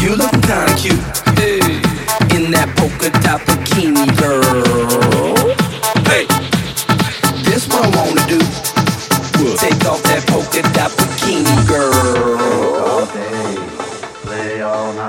You look kinda cute, hey, in that polka dot bikini, girl. Hey, this what I wanna do. Take off that polka dot bikini, girl. All day, play all night.